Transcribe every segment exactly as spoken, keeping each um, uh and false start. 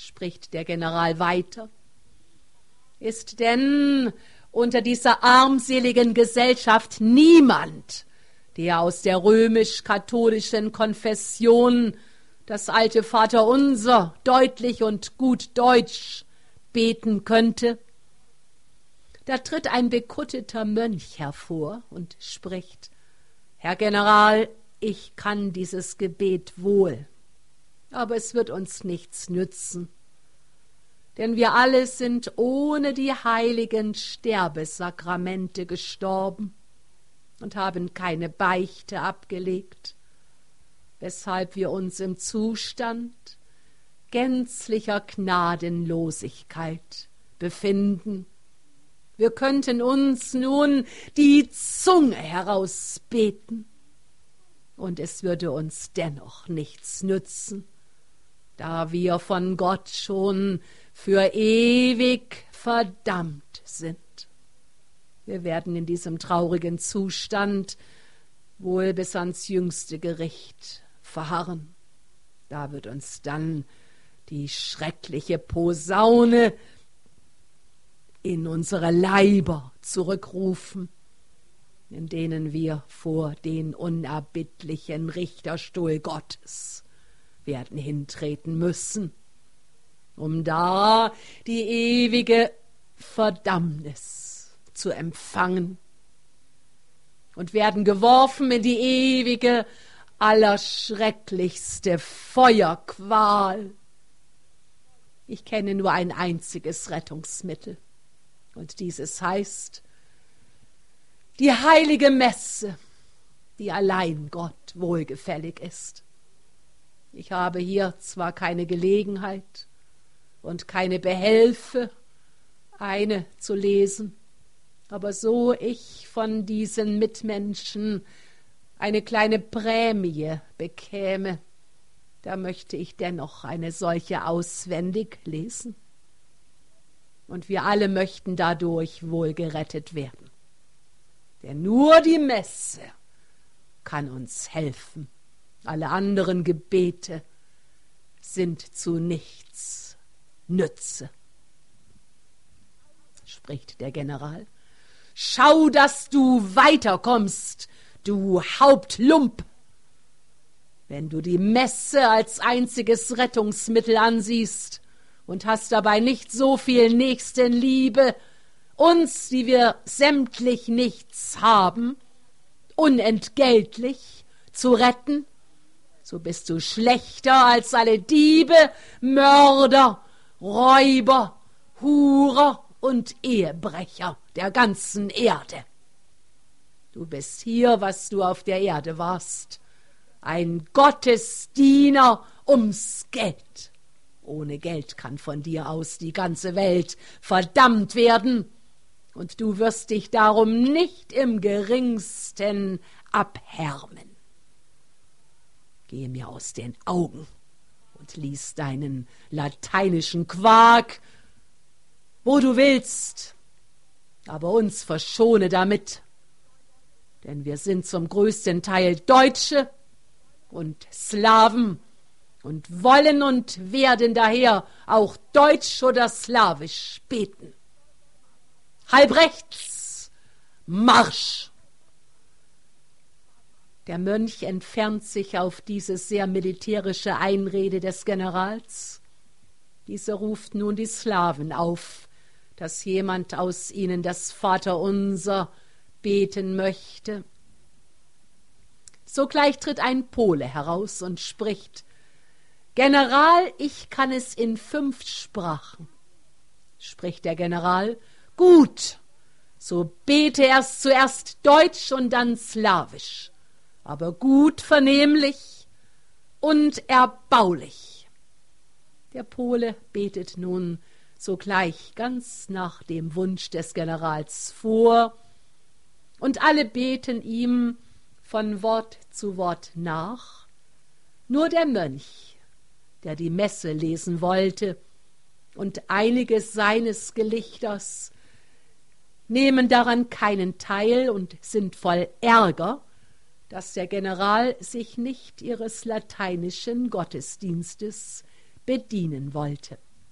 spricht der General weiter. Ist denn unter dieser armseligen Gesellschaft niemand, der aus der römisch-katholischen Konfession das alte Vaterunser deutlich und gut deutsch beten könnte? Da tritt ein bekutteter Mönch hervor und spricht: Herr General, ich kann dieses Gebet wohl, aber es wird uns nichts nützen, denn wir alle sind ohne die heiligen Sterbesakramente gestorben und haben keine Beichte abgelegt, weshalb wir uns im Zustand gänzlicher Gnadenlosigkeit befinden. Wir könnten uns nun die Zunge herausbeten, und es würde uns dennoch nichts nützen, da wir von Gott schon für ewig verdammt sind. Wir werden in diesem traurigen Zustand wohl bis ans jüngste Gericht verharren. Da wird uns dann die schreckliche Posaune in unsere Leiber zurückrufen, in denen wir vor den unerbittlichen Richterstuhl Gottes werden hintreten müssen, um da die ewige Verdammnis zu empfangen, und werden geworfen in die ewige, allerschrecklichste Feuerqual. Ich kenne nur ein einziges Rettungsmittel, und dieses heißt die heilige Messe, die allein Gott wohlgefällig ist. Ich habe hier zwar keine Gelegenheit und keine Behelfe, eine zu lesen, aber so ich von diesen Mitmenschen eine kleine Prämie bekäme, da möchte ich dennoch eine solche auswendig lesen. Und wir alle möchten dadurch wohl gerettet werden. Denn nur die Messe kann uns helfen. Alle anderen Gebete sind zu nichts Nütze. Spricht der General. Schau, dass du weiterkommst, du Hauptlump. Wenn du die Messe als einziges Rettungsmittel ansiehst und hast dabei nicht so viel Nächstenliebe, uns, die wir sämtlich nichts haben, unentgeltlich zu retten, so bist du schlechter als alle Diebe, Mörder, Räuber, Hurer und Ehebrecher der ganzen Erde. Du bist hier, was du auf der Erde warst, ein Gottesdiener ums Geld. Ohne Geld kann von dir aus die ganze Welt verdammt werden, und du wirst dich darum nicht im geringsten abhärmen. Gehe mir aus den Augen und lies deinen lateinischen Quark, wo du willst, aber uns verschone damit, denn wir sind zum größten Teil Deutsche und Slawen und wollen und werden daher auch deutsch oder slawisch beten. Halb rechts, Marsch! Der Mönch entfernt sich auf diese sehr militärische Einrede des Generals. Dieser ruft nun die Slawen auf, dass jemand aus ihnen das Vaterunser beten möchte. Sogleich tritt ein Pole heraus und spricht: General, ich kann es in fünf Sprachen. Spricht der General: Gut, so bete erst zuerst Deutsch und dann Slawisch, aber gut vernehmlich und erbaulich. Der Pole betet nun sogleich ganz nach dem Wunsch des Generals vor, und alle beten ihm von Wort zu Wort nach. Nur der Mönch, der die Messe lesen wollte, und einige seines Gelichters nehmen daran keinen Teil und sind voll Ärger, dass der General sich nicht ihres lateinischen Gottesdienstes bedienen wollte.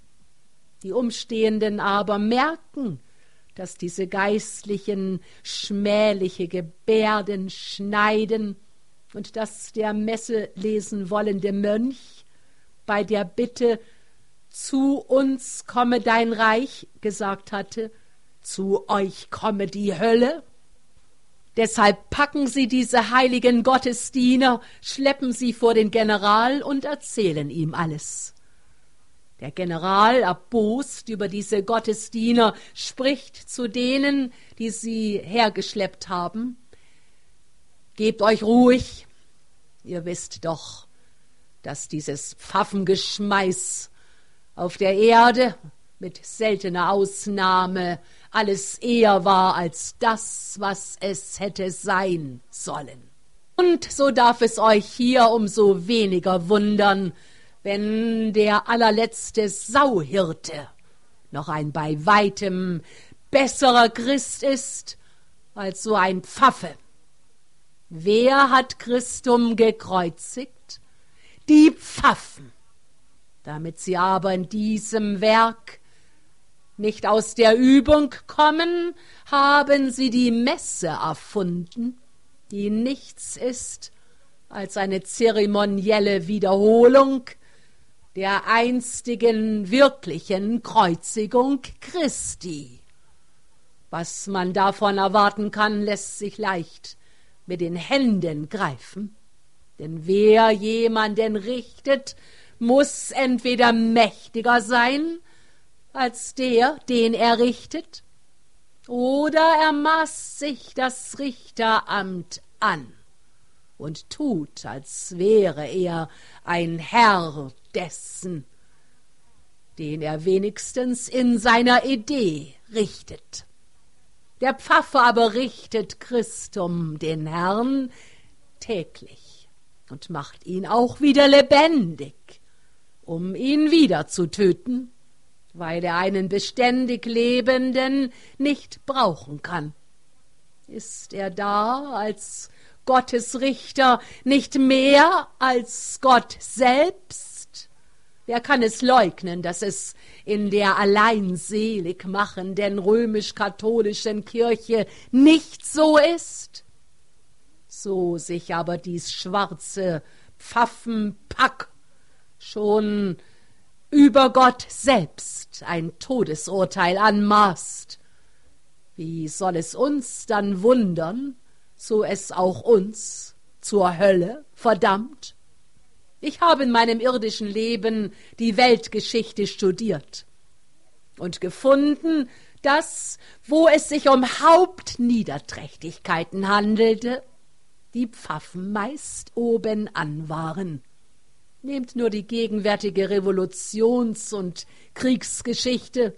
Die Umstehenden aber merken, dass diese Geistlichen schmähliche Gebärden schneiden und dass der Messe lesen wollende Mönch bei der Bitte, zu uns komme dein Reich, gesagt hatte, zu euch komme die Hölle. Deshalb packen sie diese heiligen Gottesdiener, schleppen sie vor den General und erzählen ihm alles. Der General, erbost über diese Gottesdiener, spricht zu denen, die sie hergeschleppt haben: Gebt euch ruhig, ihr wisst doch, dass dieses Pfaffengeschmeiß auf der Erde mit seltener Ausnahme alles eher war als das, was es hätte sein sollen. Und so darf es euch hier umso weniger wundern, wenn der allerletzte Sauhirte noch ein bei weitem besserer Christ ist als so ein Pfaffe. Wer hat Christum gekreuzigt? Die Pfaffen. Damit sie aber in diesem Werk nicht aus der Übung kommen, haben sie die Messe erfunden, die nichts ist als eine zeremonielle Wiederholung der einstigen wirklichen Kreuzigung Christi. Was man davon erwarten kann, lässt sich leicht mit den Händen greifen, denn wer jemanden richtet, muss entweder mächtiger sein als der, den er richtet, oder er maßt sich das Richteramt an und tut, als wäre er ein Herr dessen, den er wenigstens in seiner Idee richtet. Der Pfaffe aber richtet Christum, den Herrn, täglich und macht ihn auch wieder lebendig, um ihn wieder zu töten, weil er einen beständig Lebenden nicht brauchen kann. Ist er da als Gottes Richter nicht mehr als Gott selbst? Wer kann es leugnen, dass es in der allein selig machenden römisch-katholischen Kirche nicht so ist? So sich aber dies schwarze Pfaffenpack schon über Gott selbst ein Todesurteil anmaßt, wie soll es uns dann wundern, so es auch uns zur Hölle verdammt? Ich habe in meinem irdischen Leben die Weltgeschichte studiert und gefunden, dass, wo es sich um Hauptniederträchtigkeiten handelte, die Pfaffen meist obenan waren. Nehmt nur die gegenwärtige Revolutions- und Kriegsgeschichte.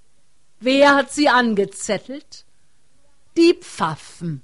Wer hat sie angezettelt? Die Pfaffen.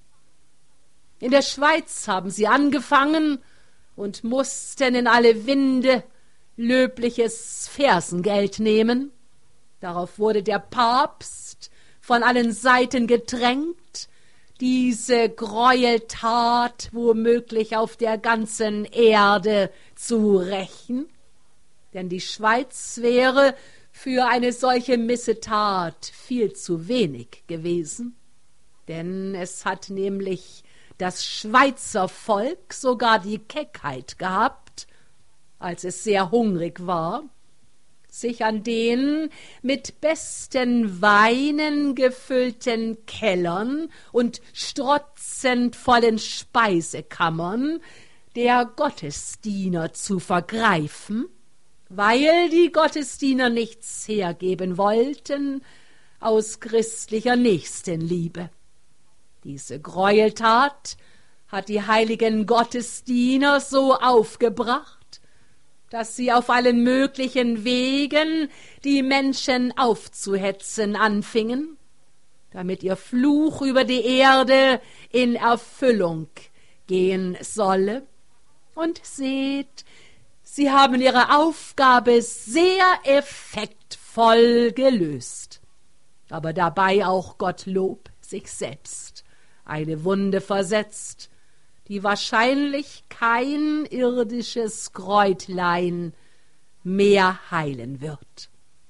In der Schweiz haben sie angefangen und mussten in alle Winde löbliches Fersengeld nehmen. Darauf wurde der Papst von allen Seiten gedrängt, diese Gräueltat womöglich auf der ganzen Erde zu rächen. Denn die Schweiz wäre für eine solche Missetat viel zu wenig gewesen. Denn es hat nämlich das Schweizer Volk sogar die Keckheit gehabt, als es sehr hungrig war, sich an den mit besten Weinen gefüllten Kellern und strotzend vollen Speisekammern der Gottesdiener zu vergreifen, weil die Gottesdiener nichts hergeben wollten aus christlicher Nächstenliebe. Diese Gräueltat hat die heiligen Gottesdiener so aufgebracht, dass sie auf allen möglichen Wegen die Menschen aufzuhetzen anfingen, damit ihr Fluch über die Erde in Erfüllung gehen solle. Und seht, sie haben ihre Aufgabe sehr effektvoll gelöst, aber dabei auch Gottlob sich selbst eine Wunde versetzt, die wahrscheinlich kein irdisches Kräutlein mehr heilen wird.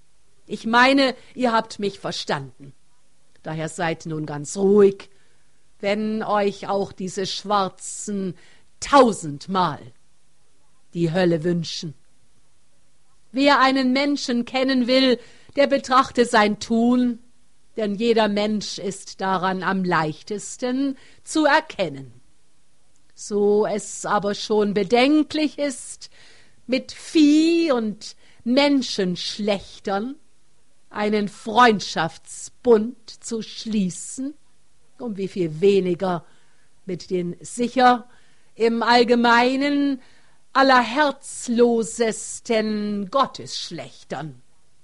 Ich meine, ihr habt mich verstanden. Daher seid nun ganz ruhig, wenn euch auch diese Schwarzen tausendmal die Hölle wünschen. Wer einen Menschen kennen will, der betrachte sein Tun, denn jeder Mensch ist daran am leichtesten zu erkennen. So es aber schon bedenklich ist, mit Vieh und Menschenschlechtern einen Freundschaftsbund zu schließen, um wie viel weniger mit den sicher im Allgemeinen allerherzlosesten Gottesschlechtern.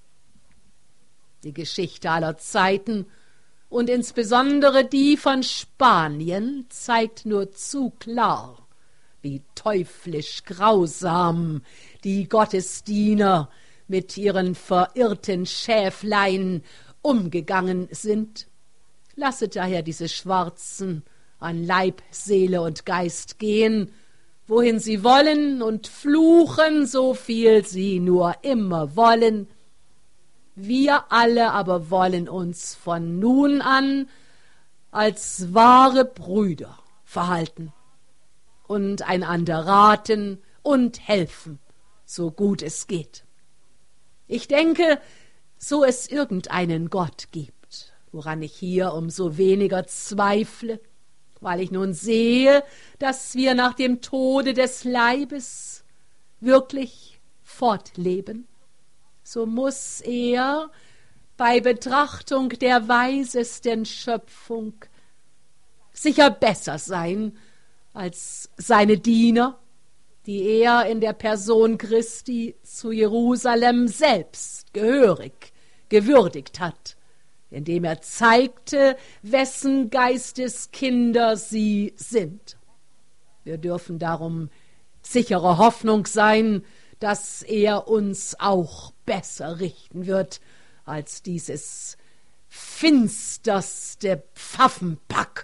Die Geschichte aller Zeiten und insbesondere die von Spanien zeigt nur zu klar, wie teuflisch grausam die Gottesdiener mit ihren verirrten Schäflein umgegangen sind. Lasset daher diese Schwarzen an Leib, Seele und Geist gehen, wohin sie wollen, und fluchen, so viel sie nur immer wollen. Wir alle aber wollen uns von nun an als wahre Brüder verhalten und einander raten und helfen, so gut es geht. Ich denke, so es irgendeinen Gott gibt, woran ich hier umso weniger zweifle, weil ich nun sehe, dass wir nach dem Tode des Leibes wirklich fortleben, so muß er bei Betrachtung der weisesten Schöpfung sicher besser sein als seine Diener, die er in der Person Christi zu Jerusalem selbst gehörig gewürdigt hat, indem er zeigte, wessen Geisteskinder sie sind. Wir dürfen darum sichere Hoffnung sein, dass er uns auch besser richten wird als dieses finsterste Pfaffenpack.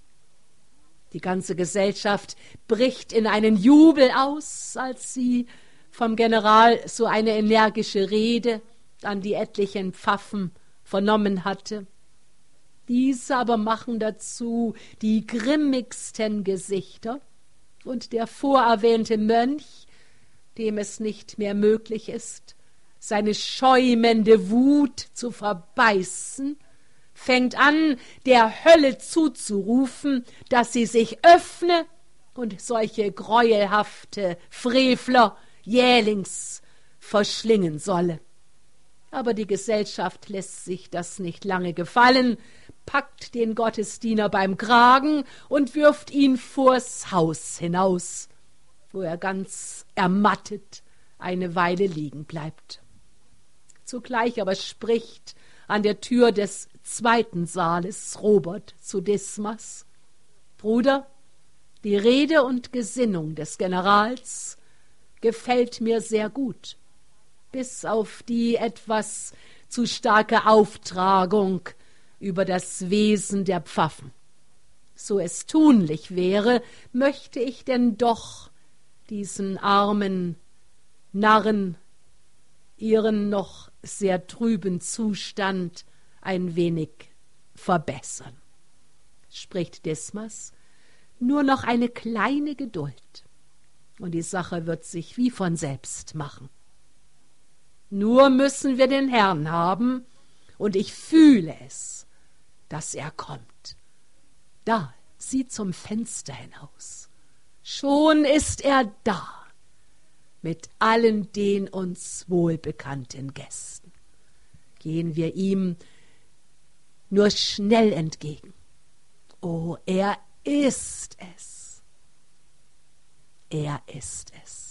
Die ganze Gesellschaft bricht in einen Jubel aus, als sie vom General so eine energische Rede an die etlichen Pfaffen vernommen hatte. Diese aber machen dazu die grimmigsten Gesichter, und der vorerwähnte Mönch, dem es nicht mehr möglich ist, seine schäumende Wut zu verbeißen, fängt an, der Hölle zuzurufen, dass sie sich öffne und solche greuelhafte Frevler jählings verschlingen solle. Aber die Gesellschaft lässt sich das nicht lange gefallen, packt den Gottesdiener beim Kragen und wirft ihn vors Haus hinaus, wo er ganz ermattet eine Weile liegen bleibt. Zugleich aber spricht an der Tür des zweiten Saales Robert zu Dismas: »Bruder, die Rede und Gesinnung des Generals gefällt mir sehr gut, bis auf die etwas zu starke Auftragung über das Wesen der Pfaffen. So es tunlich wäre, möchte ich denn doch diesen armen Narren ihren noch sehr trüben Zustand ein wenig verbessern.« Spricht Dismas: »Nur noch eine kleine Geduld, und die Sache wird sich wie von selbst machen. Nur müssen wir den Herrn haben, und ich fühle es, dass er kommt. Da, sieh zum Fenster hinaus. Schon ist er da, mit allen den uns wohlbekannten Gästen. Gehen wir ihm nur schnell entgegen. Oh, er ist es. Er ist es.«